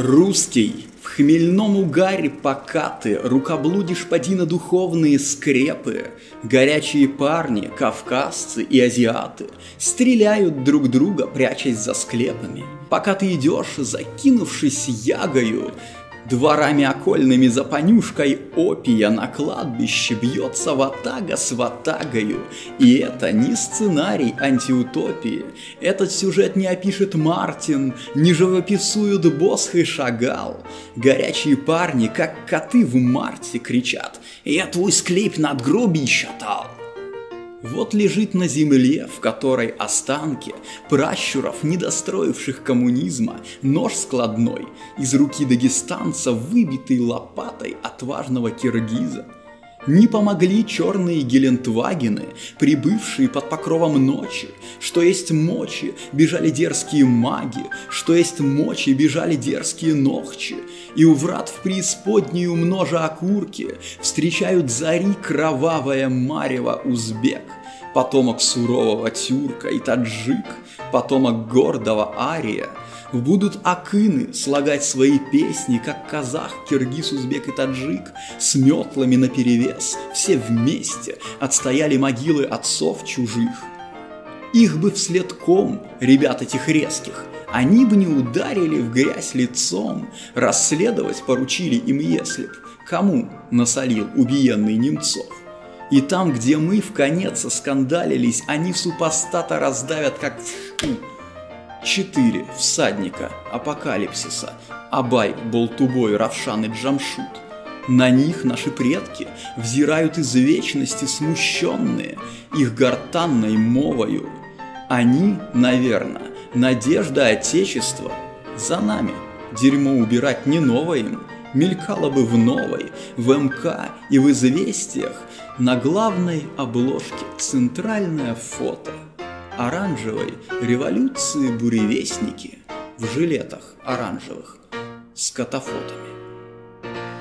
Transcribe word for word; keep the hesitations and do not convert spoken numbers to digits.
Русский, в хмельном угаре покаты, Рукоблудишь поди на духовные скрепы. Горячие парни, кавказцы и азиаты Стреляют друг друга, прячась за склепами. Пока ты идешь, закинувшись ягою, Дворами окольными за понюшкой опия на кладбище бьется ватага с ватагою. И это не сценарий антиутопии. Этот сюжет не опишет Мартин, не живописуют Босх и Шагал. Горячие парни, как коты в марте, кричат: «Я твой склеп надгробий шатал!» Вот лежит на земле, в которой останки пращуров, недостроивших коммунизма, нож складной, из руки дагестанца, выбитый лопатой отважного киргиза. Не помогли черные гелендвагены, прибывшие под покровом ночи. Что есть мочи, бежали дерзкие маги, что есть мочи, бежали дерзкие нохчи. И у врат в преисподнюю множа окурки встречают зари кровавое марево узбек, потомок сурового тюрка и таджик, потомок гордого ария. Будут акыны слагать свои песни, как казах, киргиз, узбек и таджик, с метлами наперевес, все вместе отстояли могилы отцов чужих. Их бы вслед ком, ребят этих резких, они бы не ударили в грязь лицом, расследовать поручили им, если б кому насолил убиенный Немцов. И там, где мы вконец оскандалились, они супостата раздавят, как в шку. Четыре всадника апокалипсиса: Абай, Болтубой, Равшан и Джамшут. На них наши предки взирают из вечности смущенные их гортанной мовою. Они, наверное, надежда Отечества. За нами дерьмо убирать не новое им. Мелькало бы в Новой, в МК и в Известиях на главной обложке центральное фото оранжевой революции буревестники в жилетах оранжевых с катафотами.